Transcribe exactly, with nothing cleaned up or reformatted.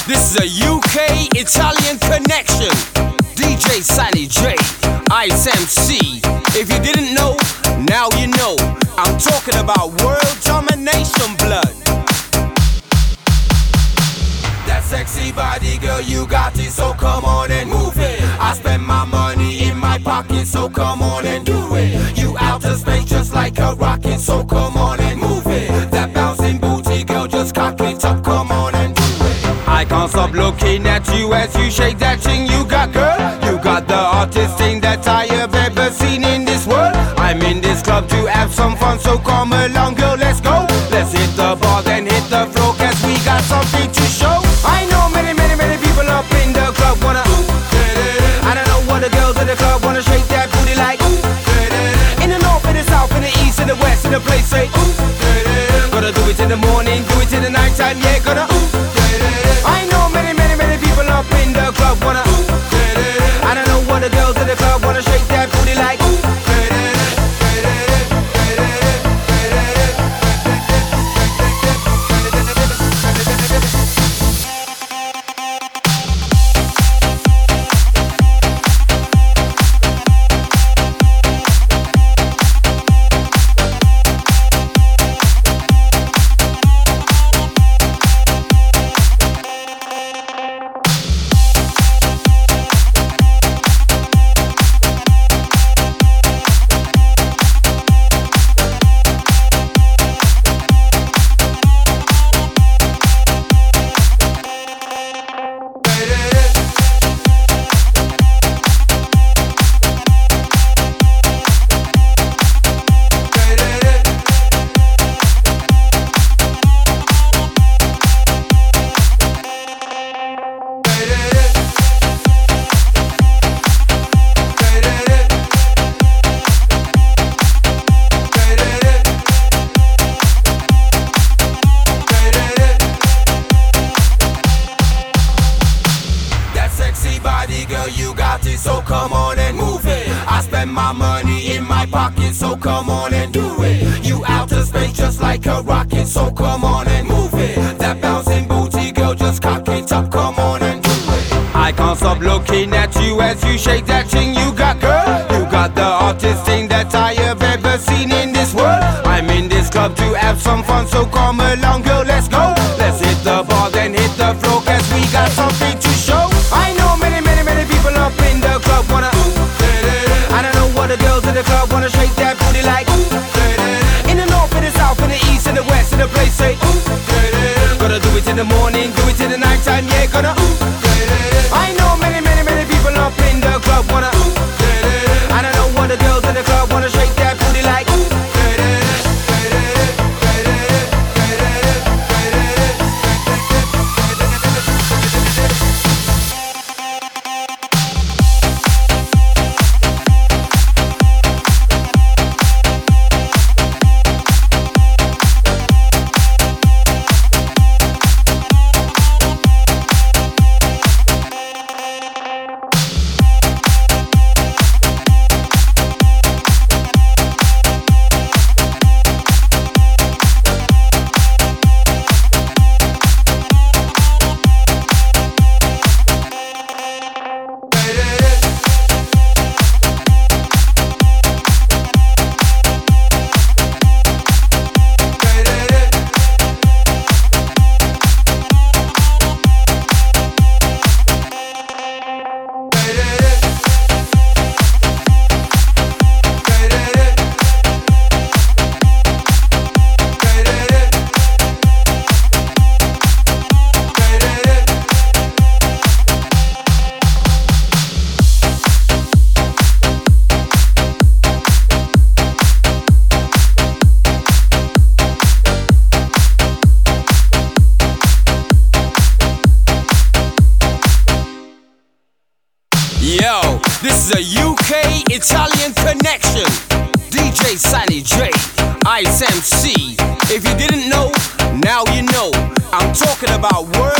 This is a U K Italian connection. D J Sally J, Ice M C. If you didn't know, now you know. I'm talking about world domination blood. That sexy body, girl, you got it, so come on and move it. I spend my money in my pocket, so come on and do it. You outer space just like a rocket, so come on and move it. That bouncing booty, girl, just cock it up, come on and do it. I can't stop looking at you as you shake that thing you got, girl. You got the hottest thing that I have ever seen in this world. I'm in this club to have some fun, so come along, girl, let's go. Let's hit the bar, then hit the floor, cause we got something to show. I know many, many, many people up in the club wanna ooh, I don't know what the girls in the club wanna shake that booty like ooh, in the north, in the south, in the east, in the west, in the place say ooh, gonna do it in the morning, do it in the night time, yeah, gonna ooh. I know many, many, many people up in the club wanna ooh, I don't know what the girls in the club wanna shake that booty like ooh. So come on and move it. I spend my money in my pocket, so come on and do it. You outer space just like a rocket, so come on and move it. That bouncing booty, girl, just cock it up, come on and do it. I can't stop looking at you as you shake that thing you got, girl. You got the hottest thing that I have ever seen in this world. I'm in this club to have some fun, so come along, girl, let's go. Let's hit the bar, then hit the floor, cause we got something to show. I know many, many, many people up in the club wanna ooh, I don't know what the girls in the club wanna shake that booty like ooh, in the north, in the south, in the east, in the west, in the place say ooh, gonna do it in the morning, do it in the night time, yeah, gonna ooh. I know many, many, many people up in the club wanna ooh, I don't know what the girls in the club wanna shake that booty like ooh. Yo, this is a U K Italian connection. D J Sally J, Ice M C. If you didn't know, now you know. I'm talking about world